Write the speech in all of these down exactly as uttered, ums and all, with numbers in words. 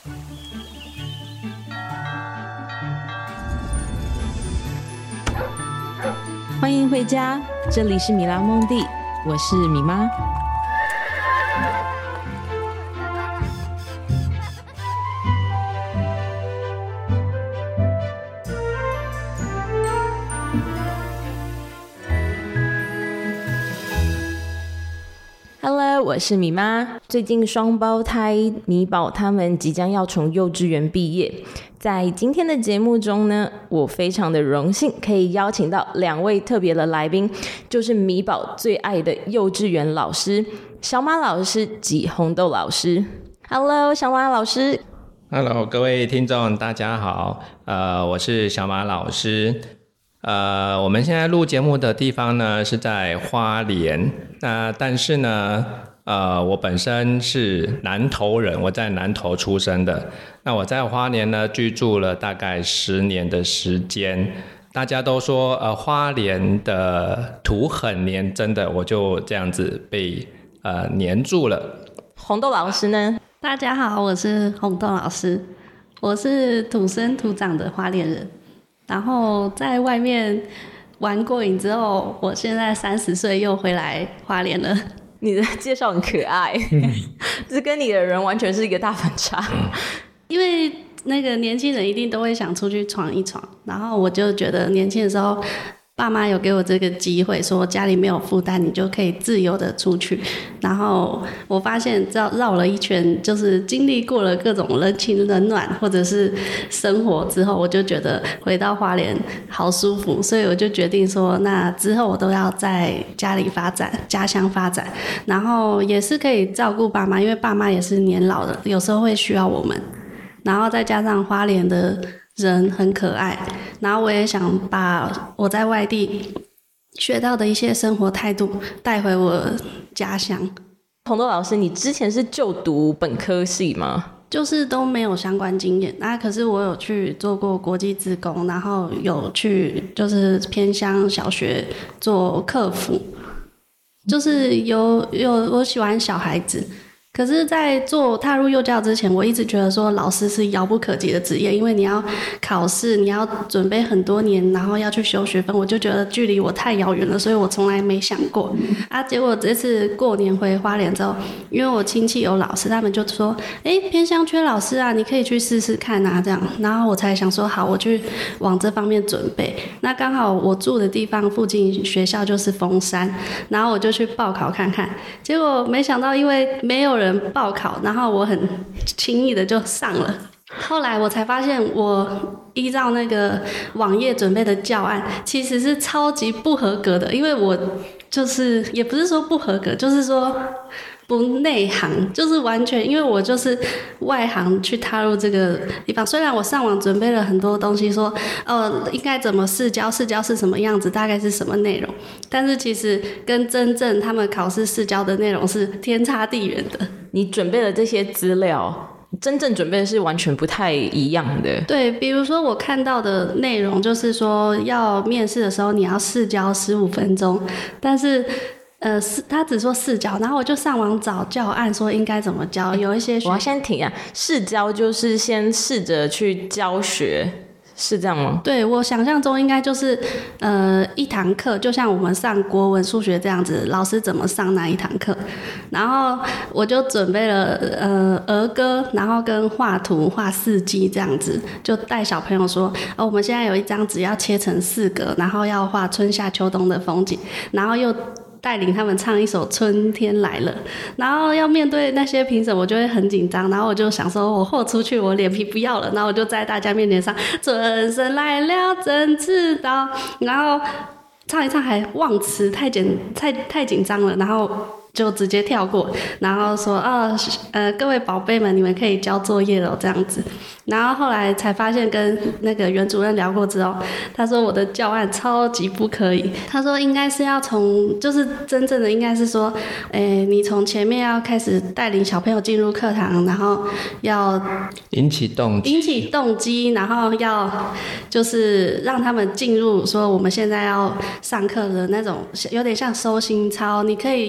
欢迎回家，这里是米拉梦蒂，我是米妈。Hello， 我是米妈。最近双胞胎米宝他们即将要从幼稚园毕业，在今天的节目中呢，我非常的荣幸可以邀请到两位特别的来宾，就是米宝最爱的幼稚园老师小马老师及红豆老师。Hello， 小马老师。 Hello， 各位听众大家好，呃，我是小马老师。呃，我们现在录节目的地方呢是在花莲，那但是呢，呃，我本身是南投人，我在南投出生的。那我在花莲呢居住了大概十年的时间。大家都说，呃，花莲的土很黏，真的，我就这样子被呃黏住了。 红豆老师呢？ 大家好，我是红豆老师，我是土生土长的花莲人。然后在外面玩过瘾之后，我现在三十岁又回来花莲了。 你的介绍很可爱，这跟你的人完全是一个大反差。 因为那个年轻人一定都会想出去闯一闯，然后我就觉得年轻的时候，爸妈有给我这个机会，说家里没有负担，你就可以自由的出去。然后我发现绕绕了一圈，就是经历过了各种人情冷暖或者是生活之后，我就觉得回到花莲好舒服，所以我就决定说，那之后我都要在家里发展，家乡发展，然后也是可以照顾爸妈，因为爸妈也是年老的，有时候会需要我们。然后再加上花莲的人很可爱，然后我也想把我在外地学到的一些生活态度带回我家乡。 红豆老师，你之前是就读本科系吗？ 就是都没有相关经验，那可是我有去做过国际志工，然后有去就是偏乡小学做客服，就是有有我喜欢小孩子。可是在做踏入幼教之前，我一直觉得说老师是遥不可及的职业，因为你要考试，你要准备很多年，然后要去修学分，我就觉得距离我太遥远了，所以我从来没想过啊。结果这次过年回花莲之后，因为我亲戚有老师，他们就说诶偏乡缺老师啊，你可以去试试看啊这样，然后我才想说好，我去往这方面准备。那刚好我住的地方附近学校就是峰山，然后我就去报考看看，结果没想到因为没有人报考，然后我很轻易的就上了。后来我才发现，我依照那个网页准备的教案，其实是超级不合格的，因为我就是也不是说不合格，就是说不内行，就是完全因为我就是外行去踏入这个地方。虽然我上网准备了很多东西说，呃，应该怎么试教，试教是什么样子，大概是什么内容，但是其实跟真正他们考试试教的内容是天差地远的。 你准备了这些资料，真正准备的是完全不太一样的。 对，比如说我看到的内容就是说，要面试的时候你要试教十五分钟，但是呃，他只说试教，然后我就上网找教案说应该怎么教。有一些我要先停啊，试教就是先试着去教学，是这样吗？ 对，我想象中应该就是呃一堂课，就像我们上国文、数学这样子，老师怎么上那一堂课。然后我就准备了呃儿歌，然后跟画图、画四季这样子，就带小朋友说，哦，我们现在有一张纸要切成四格，然后要画春夏秋冬的风景，然后又带领他们唱一首《春天来了》，然后要面对那些评审，我就会很紧张，然后我就想说，我豁出去，我脸皮不要了，然后我就在大家面前唱《春神来了怎知道》，然后唱一唱还忘词，太紧太太紧张了，然后就直接跳过，然后说哦，呃，各位宝贝们，你们可以交作业了这样子。然后后来才发现，跟那个袁主任聊过之后，他说我的教案超级不可以。他说应该是要从，就是真正的应该是说，诶，你从前面要开始带领小朋友进入课堂，然后要引起动机， 引起动机，然后要就是让他们进入说我们现在要上课的那种，有点像收心操，你可以用手指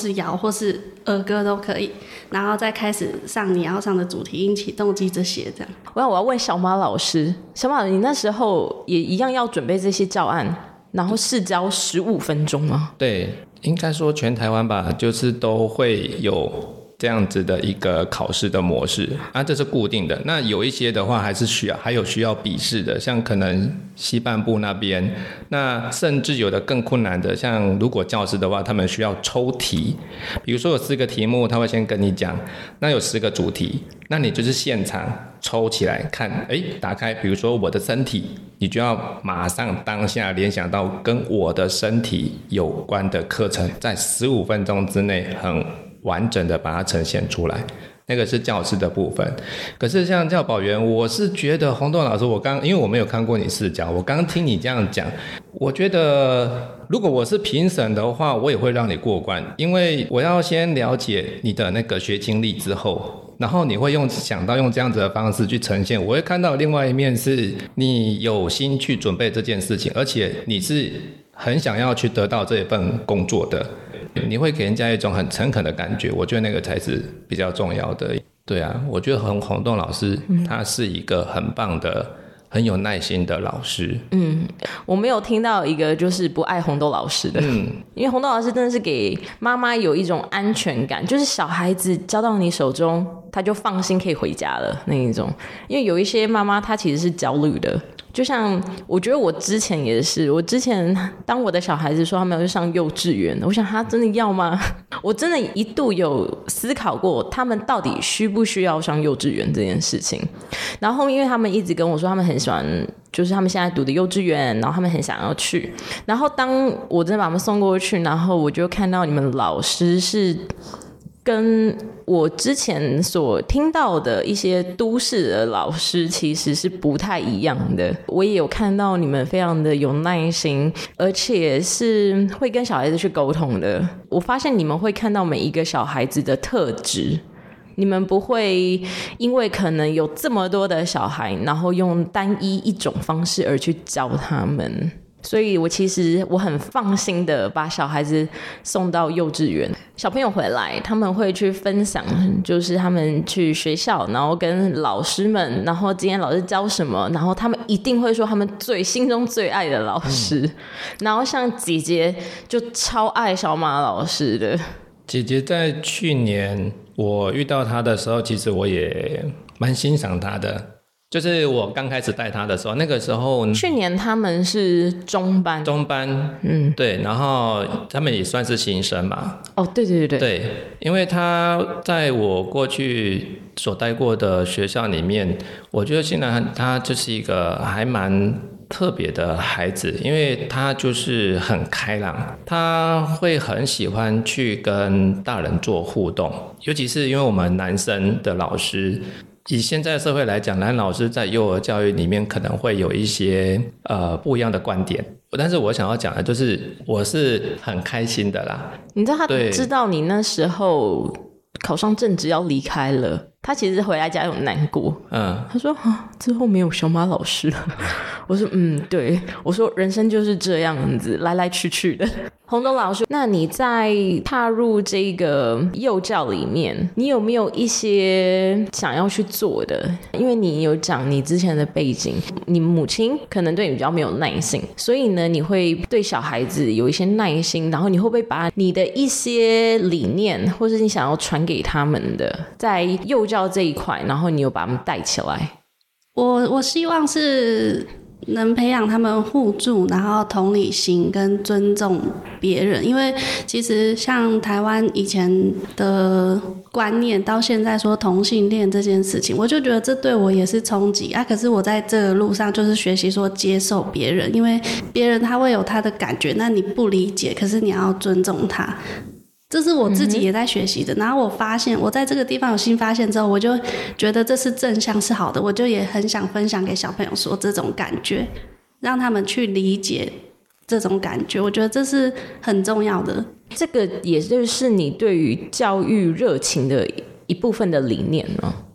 是谣或是儿歌都可以，然后再开始上你要上的主题音、起动机这些这样。 我要我要问小马老师，小马你那时候也一样要准备这些教案，然后试教十五分钟吗？ 对，应该说全台湾吧，就是都会有这样子的一个考试的模式啊，这是固定的。那有一些的话还是需要，还有需要笔试的，像可能西半部那边，那甚至有的更困难的，像如果教师的话，他们需要抽题，比如说有四个题目，他会先跟你讲，那有十个主题，那你就是现场抽起来看，哎，打开，比如说我的身体，你就要马上当下联想到跟我的身体有关的课程，在十五分钟之内很完整的把它呈现出来，那个是教师的部分。可是像教保员，我是觉得洪栋老师，我刚因为我没有看过你试教，我刚听你这样讲，我觉得如果我是评审的话，我也会让你过关，因为我要先了解你的那个学经历之后，然后你会用想到用这样子的方式去呈现，我会看到另外一面是你有心去准备这件事情，而且你是很想要去得到这一份工作的，你会给人家一种很诚恳的感觉，我觉得那个才是比较重要的。对啊，我觉得洪洪栋老师他是一个很棒的很有耐心的老师。 嗯，我没有听到一个就是不爱洪栋老师的，嗯，因为洪栋老师真的是给妈妈有一种安全感，就是小孩子交到你手中，他就放心可以回家了那一种。因为有一些妈妈她其实是焦虑的，就像我觉得我之前也是，我之前当我的小孩子说他们要去上幼稚园，我想他真的要吗？我真的一度有思考过他们到底需不需要上幼稚园这件事情。然后因为他们一直跟我说他们很喜欢就是他们现在读的幼稚园，然后他们很想要去，然后当我真的把他们送过去，然后我就看到你们老师是跟我之前所听到的一些都市的老师其实是不太一样的。我也有看到你们非常的有耐心，而且是会跟小孩子去沟通的。我发现你们会看到每一个小孩子的特质，你们不会因为可能有这么多的小孩，然后用单一一种方式而去教他们。所以我其实我很放心的把小孩子送到幼稚园，小朋友回来他们会去分享，就是他们去学校然后跟老师们，然后今天老师教什么，然后他们一定会说他们最心中最爱的老师、嗯、然后像姐姐就超爱小马老师的。 姐姐在去年我遇到她的时候，其实我也蛮欣赏她的，就是我刚开始带他的时候，那个时候去年他们是中班， 中班，嗯，对，然后他们也算是新生嘛。 哦，对对对对， 对，因为他在我过去所待过的学校里面，我觉得现在他就是一个还蛮特别的孩子，因为他就是很开朗，他会很喜欢去跟大人做互动，尤其是因为我们男生的老师。以现在的社会来讲，男老师在幼儿教育里面可能会有一些呃不一样的观点，但是我想要讲的就是我是很开心的啦。 你知道他知道你那时候考上正职要离开了，他其实回来家有难过，嗯，他说啊之后没有小马老师了。我说嗯对，我说人生就是这样子来来去去的。洪栋老师，那你在踏入这个幼教里面，你有没有一些想要去做的？因为你有讲你之前的背景，你母亲可能对你比较没有耐心，所以呢，你会对小孩子有一些耐心，然后你会不会把你的一些理念，或是你想要传给他们的，在幼教这一块，然后你有把他们带起来？ 我我希望是能培养他们互助，然后同理心跟尊重别人。因为其实像台湾以前的观念到现在说同性恋这件事情，我就觉得这对我也是冲击啊。可是我在这个路上就是学习说接受别人，因为别人他会有他的感觉，那你不理解，可是你要尊重他。这是我自己也在学习的、嗯、然后我发现我在这个地方有新发现之后，我就觉得这是正向是好的，我就也很想分享给小朋友说这种感觉，让他们去理解这种感觉，我觉得这是很重要的。 这个也就是你对于教育热情的一部分的理念呢？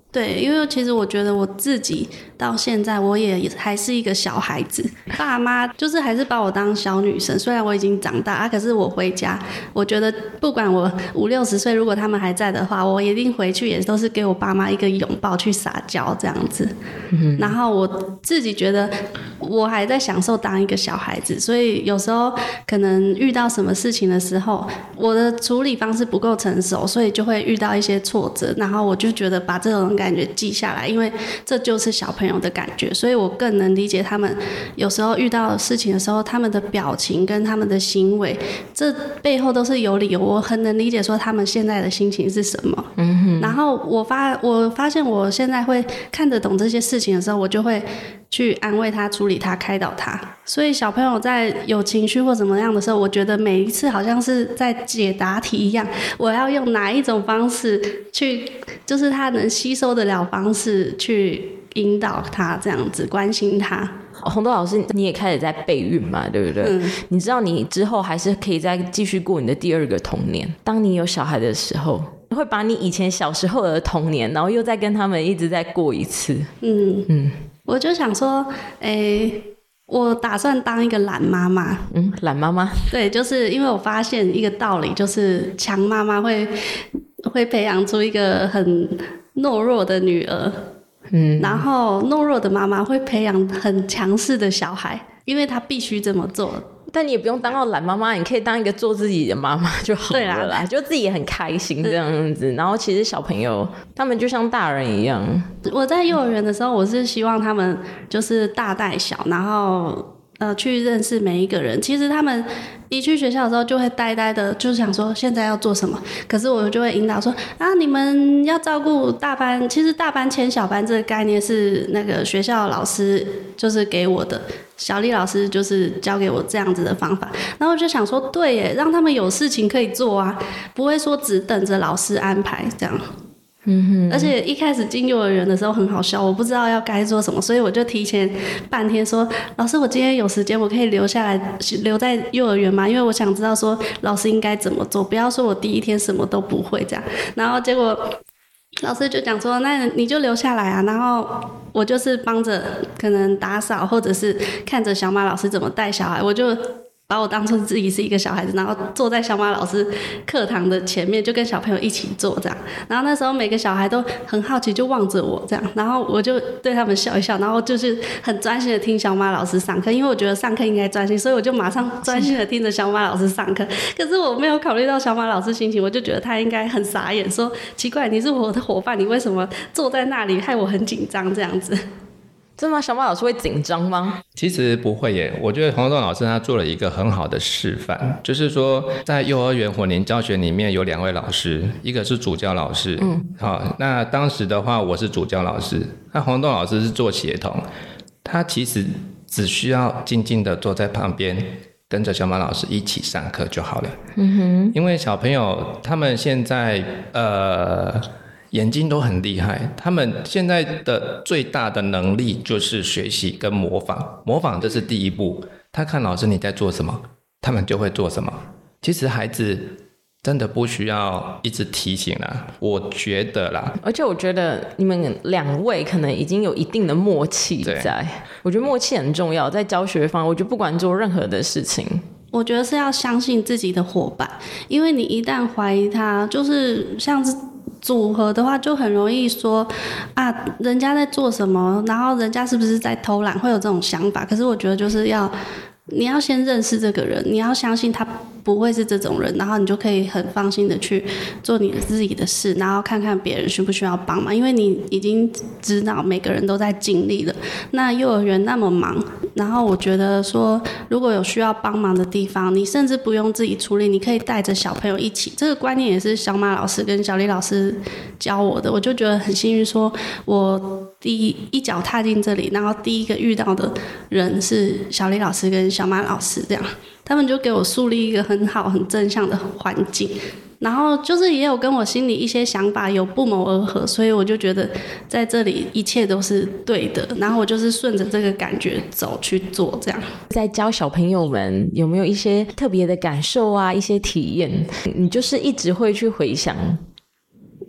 对，因为其实我觉得我自己到现在我也还是一个小孩子，爸妈就是还是把我当小女生，虽然我已经长大啊，可是我回家，我觉得不管我五六十岁，如果他们还在的话，我一定回去也都是给我爸妈一个拥抱去撒娇这样子、嗯、然后我自己觉得我还在享受当一个小孩子，所以有时候可能遇到什么事情的时候，我的处理方式不够成熟，所以就会遇到一些挫折，然后我就觉得把这种感觉记下来，因为这就是小朋友的感觉，所以我更能理解他们有时候遇到事情的时候，他们的表情跟他们的行为，这背后都是有理由，我很能理解说他们现在的心情是什么。嗯哼。然后我发我发现我现在会看得懂这些事情的时候，我就会去安慰他、处理他、开导他。所以小朋友在有情绪或怎么样的时候，我觉得每一次好像是在解答题一样，我要用哪一种方式去，就是他能吸收得了方式去引导他，这样子关心他。 红豆老师，你也开始在备孕嘛，对不对？嗯。你知道你之后还是可以再继续过你的第二个童年。当你有小孩的时候，会把你以前小时候的童年，然后又再跟他们一直再过一次。嗯嗯。 我就想说，诶，我打算当一个懒妈妈。 嗯，懒妈妈。 对，就是因为我发现一个道理，就是强妈妈会会培养出一个很懦弱的女儿。嗯，然后懦弱的妈妈会培养很强势的小孩，因为她必须这么做。 但你也不用当到懒妈妈，你可以当一个做自己的妈妈就好了啦。对啦，就自己也很开心这样子。然后其实小朋友他们就像大人一样。 我在幼儿园的时候，我是希望他们就是大带小，然后呃去认识每一个人。其实他们一去学校的时候就会呆呆的，就想说现在要做什么。可是我就会引导说啊，你们要照顾大班。其实大班牵小班这个概念是那个学校老师就是给我的。小丽老师就是教给我这样子的方法，然后我就想说，对耶，让他们有事情可以做啊，不会说只等着老师安排这样。嗯哼。而且一开始进幼儿园的时候很好笑，我不知道要该做什么，所以我就提前半天说，老师，我今天有时间，我可以留下来留在幼儿园吗？因为我想知道说老师应该怎么做，不要说我第一天什么都不会这样。然后结果老师就讲说，那你就留下来啊，然后我就是帮着可能打扫，或者是看着小马老师怎么带小孩，我就把我当成自己是一个小孩子，然后坐在小马老师课堂的前面，就跟小朋友一起做这样。然后那时候每个小孩都很好奇，就望着我这样，然后我就对他们笑一笑，然后就是很专心的听小马老师上课，因为我觉得上课应该专心，所以我就马上专心的听着小马老师上课。可是我没有考虑到小马老师心情，我就觉得他应该很傻眼，说奇怪，你是我的伙伴，你为什么坐在那里，害我很紧张这样子。 真的吗？小马老师会紧张吗？ 其实不会耶，我觉得洪豆老师他做了一个很好的示范，就是说在幼儿园混龄教学里面有两位老师，一个是主教老师，嗯，好，那当时的话我是主教老师，那洪豆老师是做协同，他其实只需要静静的坐在旁边，跟着小马老师一起上课就好了。嗯哼，因为小朋友他们现在呃。眼睛都很厉害，他们现在的最大的能力就是学习跟模仿，模仿这是第一步，他看老师你在做什么，他们就会做什么。其实孩子真的不需要一直提醒啦，我觉得啦。 而且我觉得你们两位可能已经有一定的默契在，我觉得默契很重要，在教学方，我觉得不管做任何的事情， 我觉得是要相信自己的伙伴，因为你一旦怀疑他，就是像是组合的话，就很容易说啊，人家在做什么，然后人家是不是在偷懒，会有这种想法。可是我觉得就是要你要先认识这个人，你要相信他不会是这种人，然后你就可以很放心的去做你的自己的事，然后看看别人需不需要帮忙，因为你已经知道每个人都在尽力了。那幼儿园那么忙，然后我觉得说如果有需要帮忙的地方，你甚至不用自己处理，你可以带着小朋友一起。这个观念也是小马老师跟小李老师教我的，我就觉得很幸运，说我第一一脚踏进这里，然后第一个遇到的人是小李老师跟小马老师，这样他们就给我树立一个很好很正向的环境，然后就是也有跟我心里一些想法有不谋而合，所以我就觉得在这里一切都是对的，然后我就是顺着这个感觉走去做。这样在教小朋友们有没有一些特别的感受啊，一些体验，你就是一直会去回想？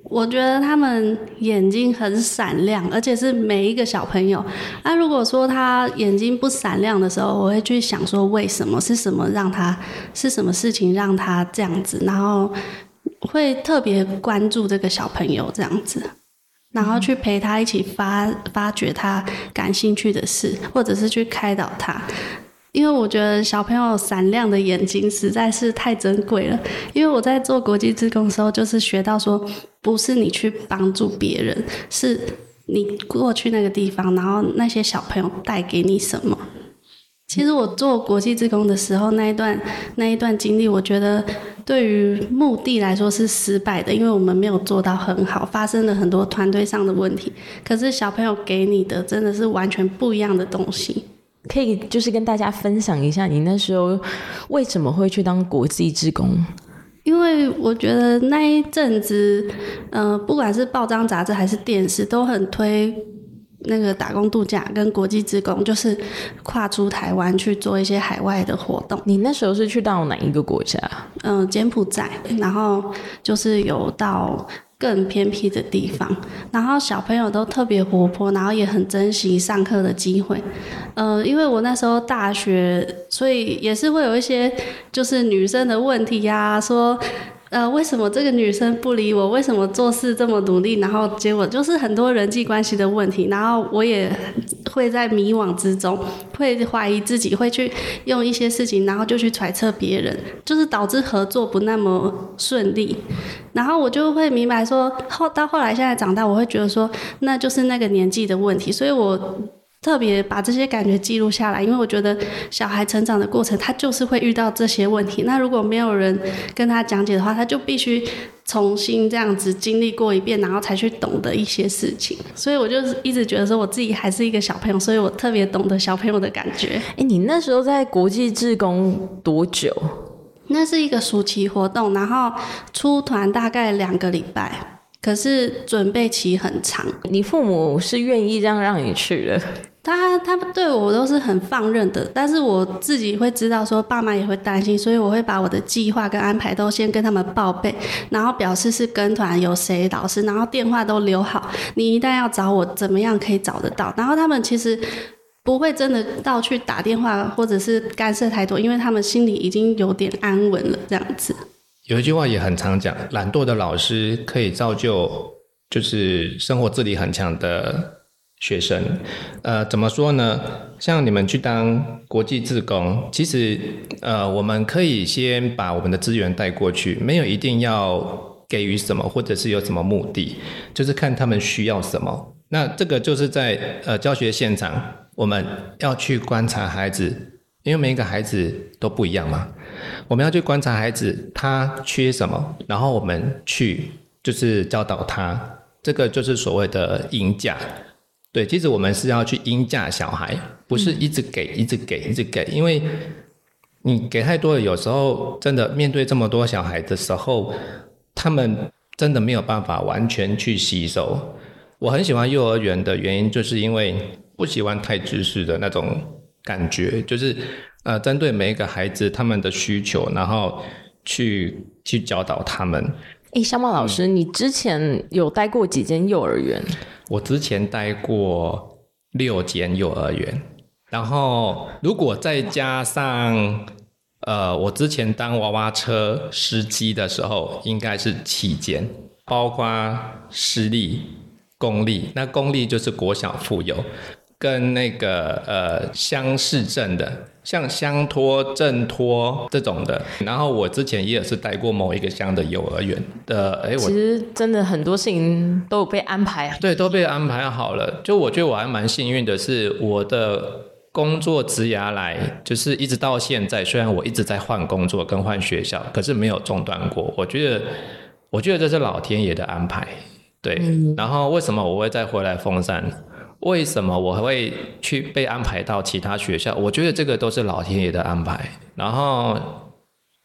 我觉得他们眼睛很闪亮，而且是每一个小朋友。那、啊、如果说他眼睛不闪亮的时候，我会去想说为什么，是什么让他，是什么事情让他这样子，然后会特别关注这个小朋友这样子，然后去陪他一起发发掘他感兴趣的事，或者是去开导他。因为我觉得小朋友闪亮的眼睛实在是太珍贵了。因为我在做国际志工的时候，就是学到说，不是你去帮助别人，是你过去那个地方，然后那些小朋友带给你什么。其实我做国际志工的时候，那一段那一段经历，我觉得对于目的来说是失败的，因为我们没有做到很好，发生了很多团队上的问题。可是小朋友给你的真的是完全不一样的东西。 可以就是跟大家分享一下你那时候为什么会去当国际志工？ 因为我觉得那一阵子，呃，不管是报章杂志还是电视，都很推那个打工度假跟国际志工，就是跨出台湾去做一些海外的活动。 你那时候是去到哪一个国家？ 嗯、呃，柬埔寨，然后就是有到更偏僻的地方，然后小朋友都特别活泼，然后也很珍惜上课的机会。呃，因为我那时候大学，所以也是会有一些就是女生的问题呀、啊，说呃为什么这个女生不理我，为什么做事这么努力，然后结果就是很多人际关系的问题，然后我也会在迷惘之中，会怀疑自己，会去用一些事情，然后就去揣测别人，就是导致合作不那么顺利。然后我就会明白说，后到后来现在长大，我会觉得说，那就是那个年纪的问题，所以我特别把这些感觉记录下来，因为我觉得小孩成长的过程，他就是会遇到这些问题。那如果没有人跟他讲解的话，他就必须重新这样子经历过一遍，然后才去懂得一些事情。所以我就一直觉得说，我自己还是一个小朋友，所以我特别懂得小朋友的感觉。 哎，你那时候在国际志工多久？ 那是一个暑期活动，然后出团大概两个礼拜，可是准备期很长。 你父母是愿意这样让你去的？ 他他对我都是很放任的，但是我自己会知道说爸妈也会担心，所以我会把我的计划跟安排都先跟他们报备，然后表示是跟团有谁老师，然后电话都留好，你一旦要找我怎么样可以找得到。然后他们其实不会真的到去打电话或者是干涉太多，因为他们心里已经有点安稳了这样子。 有一句话也很常讲，懒惰的老师可以造就就是生活自理很强的学生。呃，怎么说呢？像你们去当国际志工，其实呃，我们可以先把我们的资源带过去，没有一定要给予什么，或者是有什么目的，就是看他们需要什么。那这个就是在呃教学现场，我们要去观察孩子，因为每一个孩子都不一样嘛，我们要去观察孩子他缺什么，然后我们去就是教导他，这个就是所谓的引价。对，其实我们是要去引价小孩，不是一直给一直给一直给，因为你给太多了，有时候真的面对这么多小孩的时候，他们真的没有办法完全去吸收。我很喜欢幼儿园的原因，就是因为不喜欢太知识的那种感觉，就是呃，针对每一个孩子他们的需求，然后去去教导他们。 哎，小马老师、嗯，你之前有待过几间幼儿园？ 我之前待过六间幼儿园，然后如果再加上呃，我之前当娃娃车司机的时候，应该是七间，包括私立、公立。那公立就是国小附有，跟那个呃乡市镇的，像乡托、镇托这种的。然后我之前也是待过某一个乡的幼儿园的，哎，我其实真的很多事情都有被安排， 对，都被安排好了。就我觉得我还蛮幸运的是，我的工作职涯来就是一直到现在，虽然我一直在换工作跟换学校，可是没有中断过。我觉得，我觉得这是老天爷的安排。对，嗯、然后为什么我会再回来凤山？为什么我会去被安排到其他学校？我觉得这个都是老天爷的安排。然后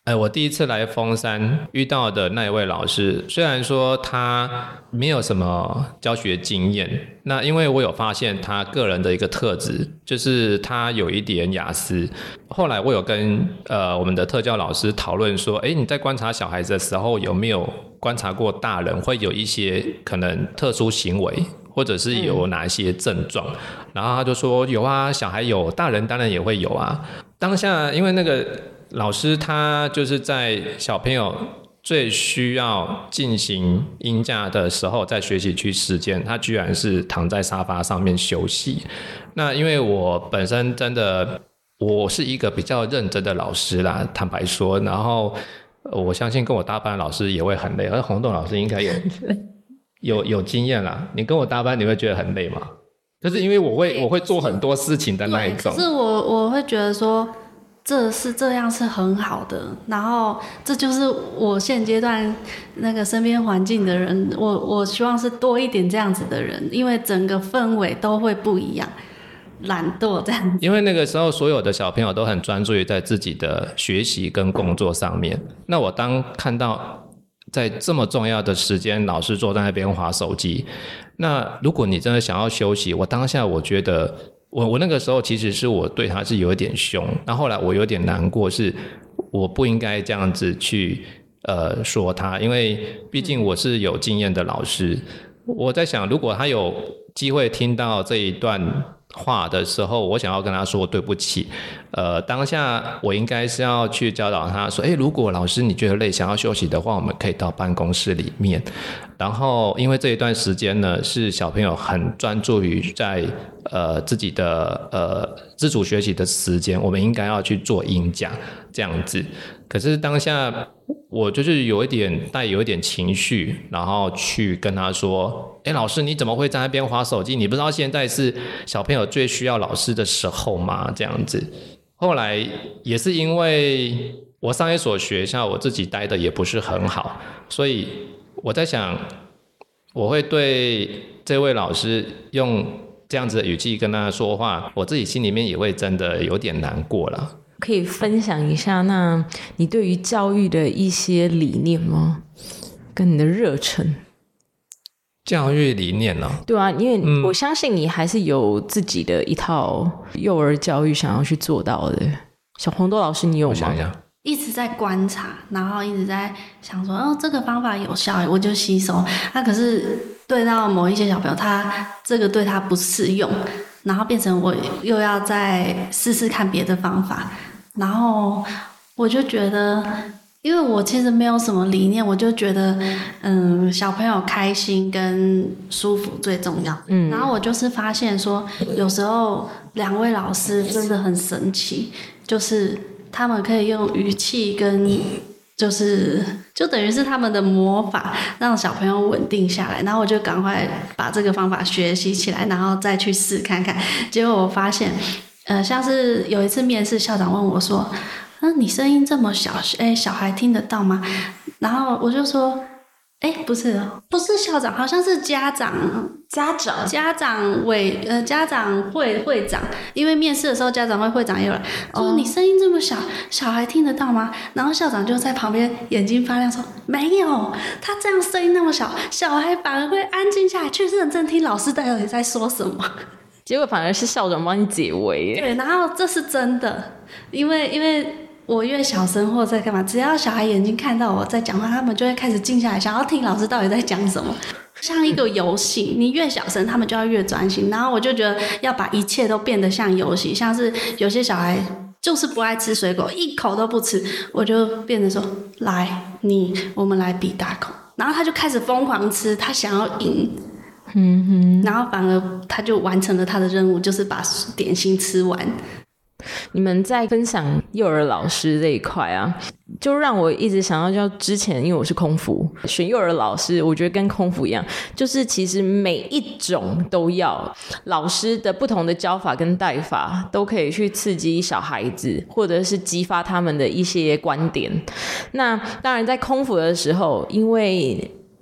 哎，我第一次来峰山遇到的那一位老师，虽然说他没有什么教学经验，那因为我有发现他个人的一个特质，就是他有一点雅思。后来我有跟呃我们的特教老师讨论说，哎，你在观察小孩子的时候，有没有观察过大人会有一些可能特殊行为，或者是有哪些症状？嗯、然后他就说有啊，小孩有，大人当然也会有啊。当下因为那个老师他就是在小朋友最需要进行音架的时候，在学习区时间，他居然是躺在沙发上面休息。那因为我本身真的我是一个比较认真的老师啦，坦白说，然后我相信跟我搭班的老师也会很累，而洪栋老师应该有有有经验啦。你跟我搭班你会觉得很累吗？就是因为我会我会做很多事情的那一种。 可是我我会觉得说这是这样是很好的，然后这就是我现阶段那个身边环境的人，我我希望是多一点这样子的人，因为整个氛围都会不一样。懒惰这样子， 因为那个时候所有的小朋友都很专注于在自己的学习跟工作上面。那我当看到在这么重要的时间，老师坐在那边滑手机，那如果你真的想要休息，我当下我觉得我我那个时候其实是我对他是有一点凶，那后来我有点难过，是我不应该这样子去呃说他，因为毕竟我是有经验的老师。我在想，如果他有机会听到这一段话的时候，我想要跟他说对不起。呃，当下我应该是要去教导他说，诶，如果老师你觉得累想要休息的话，我们可以到办公室里面。然后因为这一段时间呢，是小朋友很专注于在呃自己的呃自主学习的时间，我们应该要去做音讲这样子。可是当下我就是有一点带有一点情绪，然后去跟他说，诶，老师你怎么会在那边滑手机？你不知道现在是小朋友最需要老师的时候吗？这样子。后来也是因为我上一所学校我自己待的也不是很好，所以我在想我会对这位老师用这样子的语气跟他说话，我自己心里面也会真的有点难过了。 可以分享一下那你对于教育的一些理念吗？跟你的热忱。 教育理念哦， 对啊，因为我相信你还是有自己的一套幼儿教育想要去做到的。小红豆老师你有吗？ 我想一下， 一直在观察，然后一直在想说，哦，这个方法有效，我就吸收。那、啊、可是对到某一些小朋友，他这个对他不适用，然后变成我又要再试试看别的方法，然后我就觉得。因为我其实没有什么理念，我就觉得，嗯，小朋友开心跟舒服最重要。嗯，然后我就是发现说，有时候两位老师真的很神奇，就是他们可以用语气跟，就是就等于是他们的魔法，让小朋友稳定下来。然后我就赶快把这个方法学习起来，然后再去试看看。结果我发现，呃，像是有一次面试，校长问我说。那你声音这么小，哎，小孩听得到吗？然后我就说，哎，不是，不是校长，好像是家长， 家长， 家长委，呃，家长会会长，因为面试的时候家长会会长也有来，说你声音这么小，小孩听得到吗？然后校长就在旁边眼睛发亮说，没有，他这样声音那么小，小孩反而会安静下来，去认真听老师到底在说什么。 结果反而是校长帮你解围。 对，然后这是真的，因为因为。我越小声或者在干嘛，只要小孩眼睛看到我在讲话，他们就会开始静下来，想要听老师到底在讲什么。像一个游戏，你越小声，他们就要越专心。然后我就觉得要把一切都变得像游戏，像是有些小孩就是不爱吃水果，一口都不吃，我就变成说，来，你我们来比大口，然后他就开始疯狂吃，他想要赢。嗯哼，然后反而他就完成了他的任务，就是把点心吃完。 你们在分享幼儿老师这一块啊，就让我一直想到，就之前因为我是空服，选幼儿老师，我觉得跟空服一样，就是其实每一种都要，老师的不同的教法跟带法都可以去刺激小孩子，或者是激发他们的一些观点。那当然在空服的时候，因为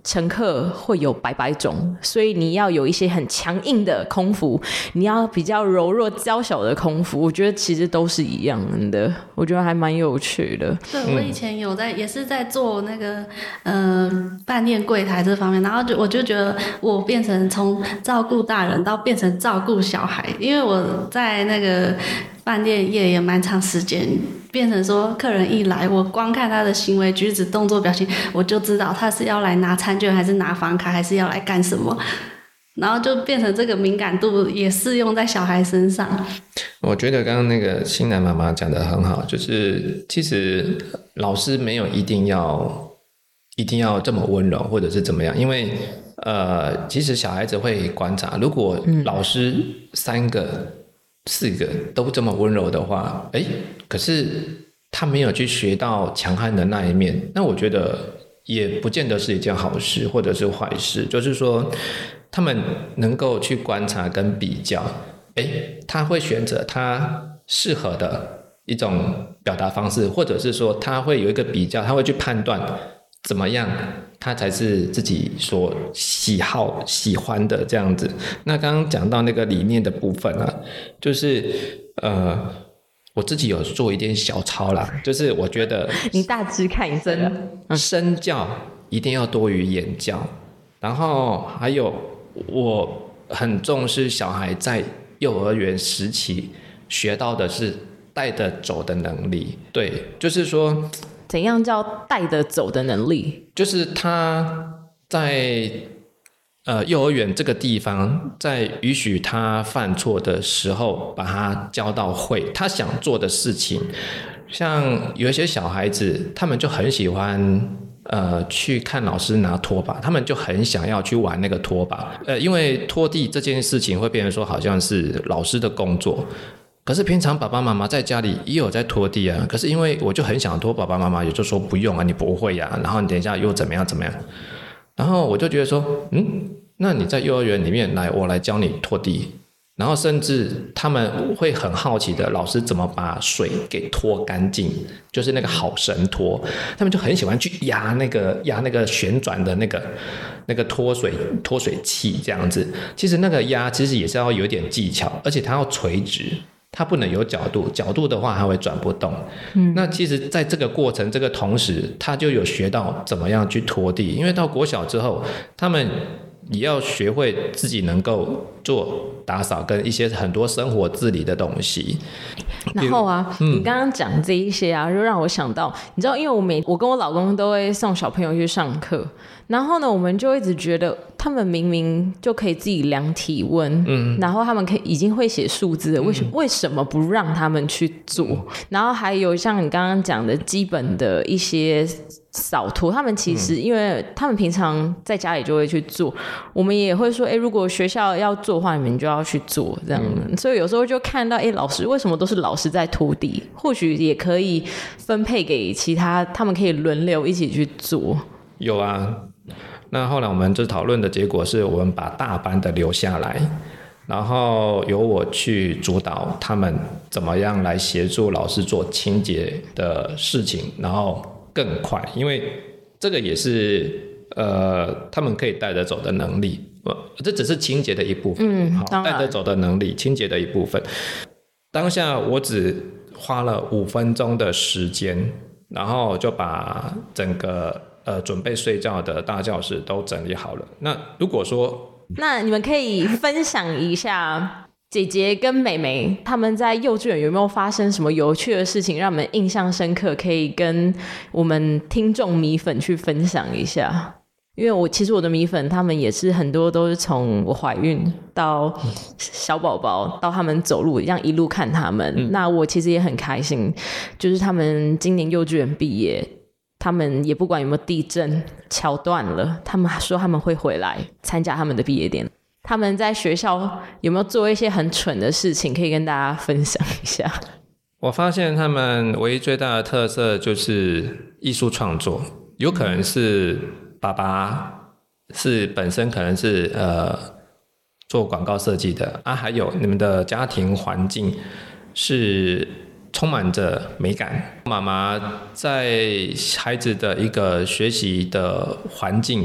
乘客会有百百种，所以你要有一些很强硬的空服，你要比较柔弱娇小的空服，我觉得其实都是一样的，我觉得还蛮有趣的。 对，我以前有在，也是在做那个呃饭店柜台这方面，然后就我就觉得我变成从照顾大人到变成照顾小孩，因为我在那个饭店业也蛮长时间，变成说客人一来，我光看他的行为举止动作表情，我就知道他是要来拿餐券还是拿房卡还是要来干什么，然后就变成这个敏感度也适用在小孩身上。 我觉得刚刚那个新南妈妈讲得很好，就是其实老师没有一定要一定要这么温柔或者是怎么样，因为呃，其实小孩子会观察，如果老师三个、嗯、四个都这么温柔的话，哎，可是他没有去学到强悍的那一面，那我觉得也不见得是一件好事或者是坏事。就是说他们能够去观察跟比较，诶，他会选择他适合的一种表达方式，或者是说他会有一个比较，他会去判断怎么样他才是自己所喜好喜欢的这样子。那刚刚讲到那个理念的部分啊，就是呃我自己有做一点小抄啦，就是我觉得你大致看一下， 身教一定要多于言教，然后还有我很重视小孩在幼儿园时期学到的是带得走的能力。对，就是说怎样叫带得走的能力， 就是他在呃，幼儿园这个地方，在允许他犯错的时候，把他教到会他想做的事情。像有一些小孩子，他们就很喜欢呃去看老师拿拖把，他们就很想要去玩那个拖把。呃，因为拖地这件事情会变成说好像是老师的工作。可是平常爸爸妈妈在家里也有在拖地啊，可是因为我就很想拖，爸爸妈妈也就说不用啊，你不会啊，然后你等一下又怎么样怎么样。然后我就觉得说，嗯，那你在幼儿园里面来，我来教你拖地，然后甚至他们会很好奇的，老师怎么把水给拖干净，就是那个好神拖，他们就很喜欢去压那个压那个旋转的那个那个脱水脱水器这样子。其实那个压其实也是要有点技巧，而且它要垂直。它不能有角度，角度的话它会转不动。嗯，那其实在这个过程这个同时，他就有学到怎么样去拖地，因为到国小之后，他们也要学会自己能够做打扫跟一些很多生活自理的东西。 然后啊，嗯、你刚刚讲这一些啊，就让我想到，你知道，因为我每我跟我老公都会送小朋友去上课，然后呢，我们就一直觉得他们明明就可以自己量体温，嗯，然后他们可以已经会写数字了，为什么、嗯、为什么不让他们去做？嗯、然后还有像你刚刚讲的基本的一些扫拖，他们其实因为他们平常在家里就会去做，我们也会说，哎，如果学校要做的话，你们就要去做这样、嗯、所以有时候就看到，哎，老师为什么都是老师在拖地？或许也可以分配给其他，他们可以轮流一起去做。 有啊，那后来我们就讨论的结果是我们把大班的留下来，然后由我去主导他们怎么样来协助老师做清洁的事情，然后更快，因为这个也是呃他们可以带得走的能力，这只是清洁的一部分，嗯，好，带得走的能力，清洁的一部分。当下我只花了五分钟的时间，然后就把整个呃准备睡觉的大教室都整理好了。那如果说， 那你们可以分享一下姐姐跟妹妹他们在幼稚园有没有发生什么有趣的事情让我们印象深刻，可以跟我们听众米粉去分享一下。因为我其实我的米粉他们也是很多都是从我怀孕到小宝宝到他们走路这样一路看他们、嗯、那我其实也很开心，就是他们今年幼稚园毕业，他们也不管有没有地震桥断了，他们说他们会回来参加他们的毕业典礼。他们在学校有没有做一些很蠢的事情可以跟大家分享一下？ 我发现他们唯一最大的特色就是艺术创作，有可能是爸爸是本身可能是呃做广告设计的啊，还有你们的家庭环境是充满着美感，妈妈在孩子的一个学习的环境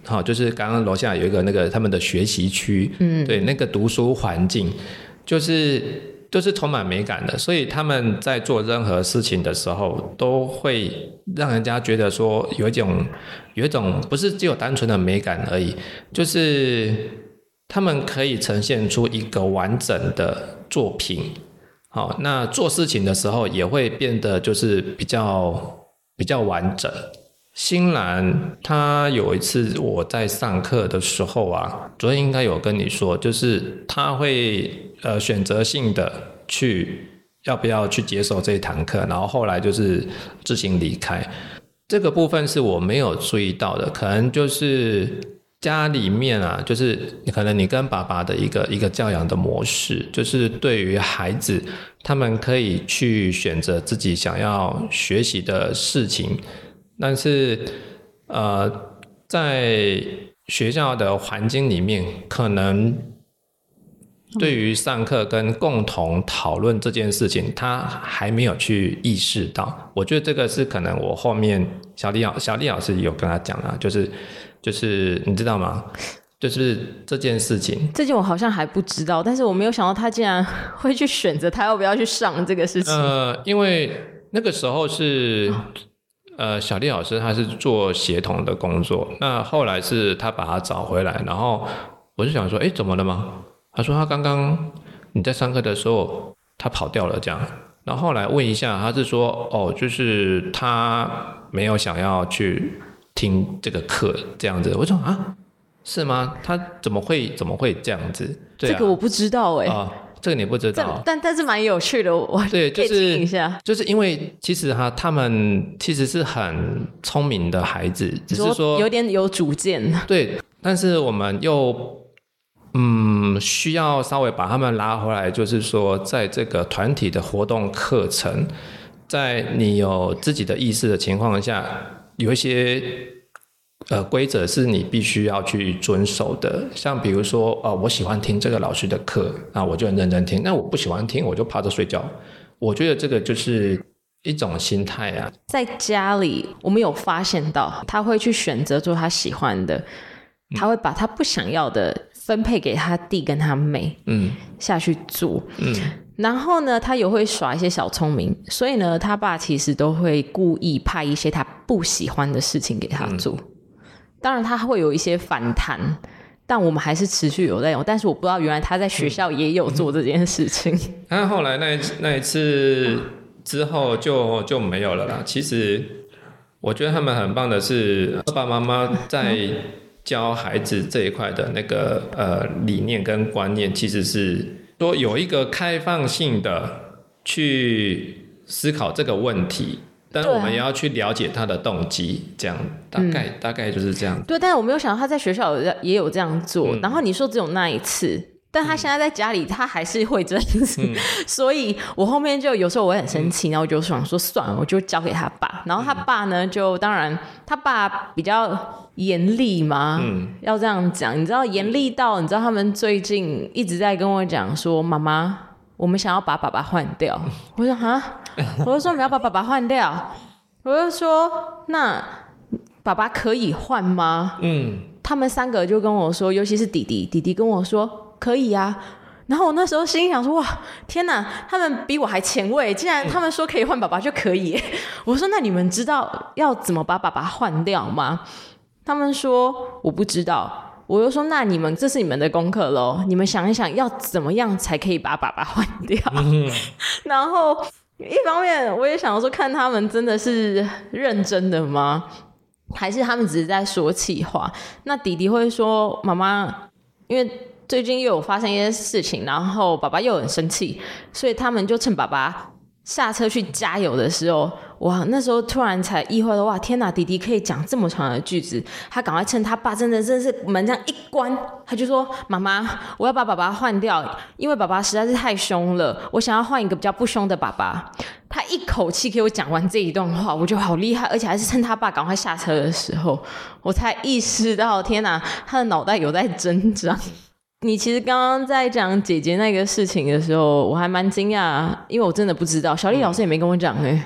好，就是刚刚楼下有一个那个他们的学习区，嗯，对，那个读书环境就是就是充满美感的，所以他们在做任何事情的时候都会让人家觉得说有一种有一种不是只有单纯的美感而已，就是他们可以呈现出一个完整的作品。好，那做事情的时候也会变得就是比较比较完整。新兰他有一次我在上课的时候啊，昨天应该有跟你说，就是他会呃选择性的去要不要去接受这一堂课，然后后来就是自行离开。这个部分是我没有注意到的，可能就是家里面啊，就是可能你跟爸爸的一个一个教养的模式，就是对于孩子他们可以去选择自己想要学习的事情，但是呃在学校的环境里面，可能对于上课跟共同讨论这件事情他还没有去意识到。我觉得这个是可能我后面小李老小李老师有跟他讲啊，就是就是你知道吗，就是这件事情这件我好像还不知道，但是我没有想到他竟然会去选择他要不要去上这个事情。 呃，因为那个时候是呃小丽老师他是做协同的工作，那后来是他把他找回来，然后我就想说诶怎么了吗？他说他刚刚你在上课的时候他跑掉了这样，然后后来问一下他是说哦就是他没有想要去听这个课这样子。我说啊是吗？他怎么会怎么会这样子？对啊， 这个我不知道哎、欸啊，这个你不知道， 但但是蛮有趣的，我对，就是可以听一下。 就是因为其实哈，他们其实是很聪明的孩子，只是说有点有主见。 对，但是我们又嗯需要稍微把他们拉回来，就是说在这个团体的活动课程，在你有自己的意识的情况下，有一些呃规则是你必须要去遵守的。像比如说呃我喜欢听这个老师的课，那我就很认真听，那我不喜欢听我就趴着睡觉。我觉得这个就是一种心态啊。 在家里我们有发现到他会去选择做他喜欢的，他会把他不想要的分配给他弟跟他妹，嗯，下去做，嗯，然后呢他也会耍一些小聪明，所以呢他爸其实都会故意派一些他不喜欢的事情给他做，嗯，当然他会有一些反弹，但我们还是持续有在用，但是我不知道原来他在学校也有做这件事情。 他后来那一那一次之后就就没有了啦。其实我觉得他们很棒的是，爸爸妈妈在教孩子这一块的那个呃理念跟观念，其实是说有一个开放性的去思考这个问题。但我们也要去了解他的动机，这样大概、嗯、大概就是这样。 对，但是我没有想到他在学校也有这样做、嗯、然后你说只有那一次，但他现在在家里他还是会这样子、嗯、所以我后面就有时候我很生气、嗯、然后我就想说算了，我就交给他爸，然后他爸呢就当然他爸比较严厉嘛、嗯、要这样讲，你知道严厉到你知道他们最近一直在跟我讲说妈妈我们想要把爸爸换掉。我说哈，我就说我们要把爸爸换掉，我就说那爸爸可以换吗？嗯，他们三个就跟我说，尤其是弟弟，弟弟跟我说可以啊。然后我那时候心想说哇天哪，他们比我还前卫，既然他们说可以换爸爸就可以。我说那你们知道要怎么把爸爸换掉吗？他们说我不知道。我就说那你们这是你们的功课咯，你们想一想要怎么样才可以把爸爸换掉、嗯、然后一方面我也想说看他们真的是认真的吗，还是他们只是在说气话。那弟弟会说妈妈因为最近又有发生一些事情，然后爸爸又很生气，所以他们就趁爸爸下车去加油的时候，哇，那时候突然才意会到，哇，天哪，弟弟可以讲这么长的句子，他赶快趁他爸真的真的是门这样一关，他就说妈妈我要把爸爸换掉，因为爸爸实在是太凶了，我想要换一个比较不凶的爸爸。他一口气给我讲完这一段话，我觉得好厉害，而且还是趁他爸赶快下车的时候，我才意识到天哪，他的脑袋有在增长。你其实刚刚在讲姐姐那个事情的时候，我还蛮惊讶，因为我真的不知道，小丽老师也没跟我讲哎、欸。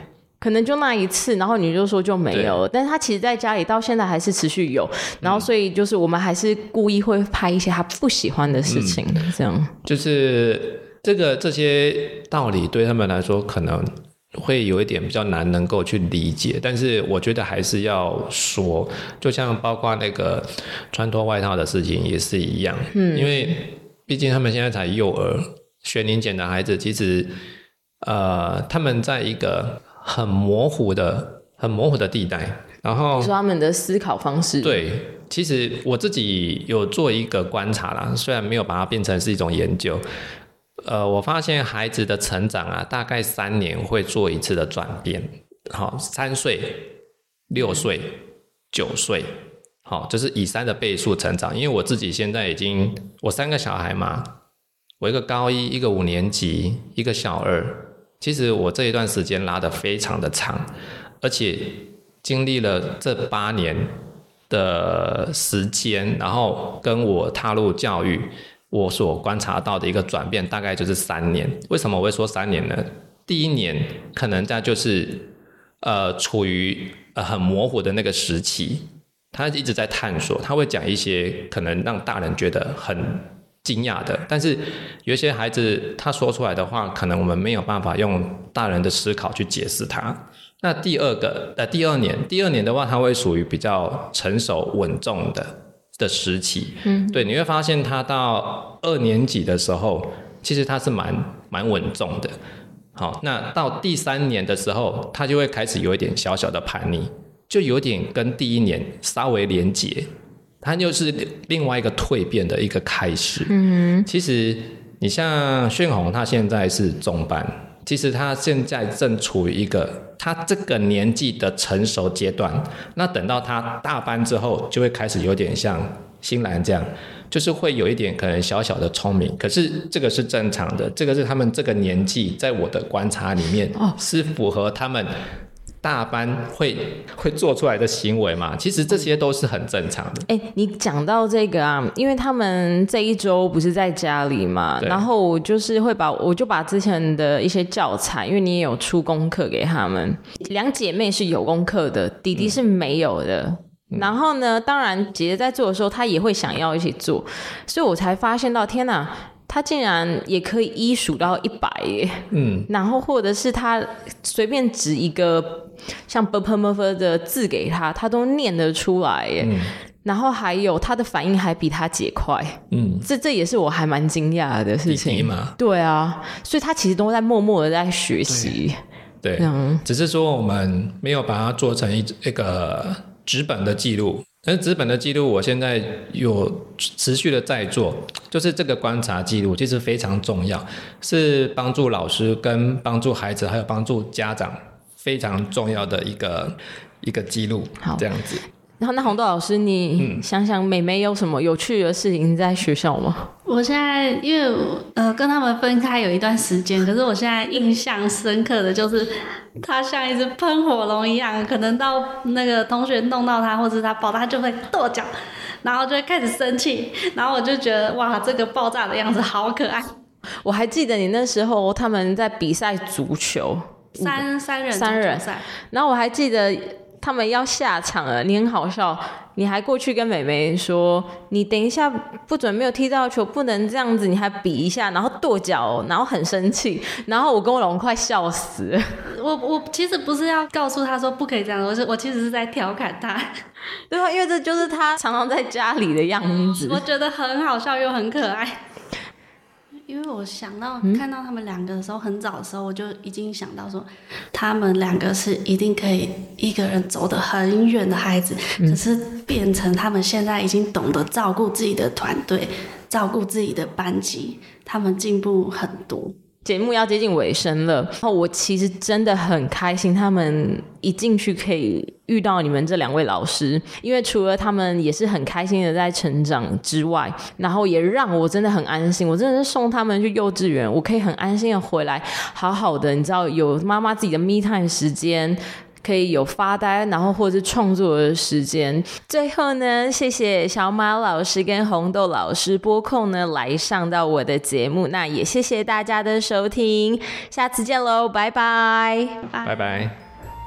可能就那一次，然后你就说就没有了，但是他其实在家里到现在还是持续有，然后所以就是我们还是故意会拍一些他不喜欢的事情，嗯、这样就是这个这些道理对他们来说可能会有一点比较难能够去理解，但是我觉得还是要说，就像包括那个穿脱外套的事情也是一样，嗯，因为毕竟他们现在才幼儿，学龄前的孩子其实呃他们在一个很模糊的很模糊的地带，然后你说他们的思考方式， 对，其实我自己有做一个观察啦，虽然没有把它变成是一种研究，呃，我发现孩子的成长啊，大概三年会做一次的转变，好，三岁、六岁、九岁，好，就是以三的倍数成长。因为我自己现在已经我三个小孩嘛，我一个高一，一个五年级，一个小二。其实我这一段时间拉得非常的长，而且经历了这八年的时间，然后跟我踏入教育，我所观察到的一个转变大概就是三年。为什么我会说三年呢？第一年可能他就是呃处于呃很模糊的那个时期，他一直在探索，他会讲一些可能让大人觉得很惊讶的，但是有一些孩子他说出来的话，可能我们没有办法用大人的思考去解释他。那第二个呃第二年，第二年的话，他会属于比较成熟稳重的的时期，嗯，对，你会发现他到二年级的时候，其实他是蛮蛮稳重的。好，那到第三年的时候，他就会开始有一点小小的叛逆，就有点跟第一年稍微连结。它就是另外一个蜕变的一个开始。嗯，其实你像炫宏，他现在是中班，其实他现在正处于一个他这个年纪的成熟阶段。那等到他大班之后，就会开始有点像新兰这样，就是会有一点可能小小的聪明。可是这个是正常的，这个是他们这个年纪，在我的观察里面，哦，是符合他们大班会会做出来的行为嘛，其实这些都是很正常的。 哎、欸，你讲到这个啊，因为他们这一周不是在家里嘛，然后我就是会把我就把之前的一些教材，因为你也有出功课给他们，两姐妹是有功课的，弟弟是没有的。嗯，然后呢，当然姐姐在做的时候，她也会想要一起做，所以我才发现到，天哪！他竟然也可以一数到一百耶，嗯，然后或者是他随便指一个像 b p m f 的字给他，他都念得出来耶，嗯，然后还有他的反应还比他姐快，嗯，这这也是我还蛮惊讶的事情。弟弟嘛，对啊，所以他其实都在默默的在学习， 对，对，嗯，只是说我们没有把它做成一一个纸本的记录。但是纸本的记录我现在有持续的在做，就是这个观察记录其实非常重要，是帮助老师跟帮助孩子还有帮助家长非常重要的一个一个记录，这样子。 然后那红豆老师，你想想妹妹有什么有趣的事情在学校吗？ 我现在因为呃跟他们分开有一段时间，可是我现在印象深刻的就是他像一只喷火龙一样，可能到那个同学弄到他或者他抱他就会跺脚，然后就会开始生气，然后我就觉得哇，这个爆炸的样子好可爱。 我还记得你那时候他们在比赛足球， 三三人三人赛，然后我还记得他们要下场了，你很好笑，你还过去跟妹妹说，你等一下不准没有踢到球，不能这样子，你还比一下，然后跺脚，然后很生气，然后我跟我老公快笑死了。 我我其实不是要告诉他说不可以这样，我是我其实是在调侃他， 对啊，因为这就是他常常在家里的样子， 我觉得很好笑又很可爱。因为我想到看到他们两个的时候，很早的时候我就已经想到说，他们两个是一定可以一个人走得很远的孩子，嗯，可是变成他们现在已经懂得照顾自己的团队，照顾自己的班级，他们进步很多。 节目要接近尾声了，然后我其实真的很开心，他们一进去可以遇到你们这两位老师，因为除了他们也是很开心的在成长之外，然后也让我真的很安心，我真的是送他们去幼稚园，我可以很安心的回来，好好的，你知道有妈妈自己的 me time 时间，可以有发呆，然后或者是创作的时间。最后呢，谢谢小马老师跟红豆老师播控呢来上到我的节目，那也谢谢大家的收听，下次见喽，拜拜， 拜拜。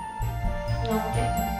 OK。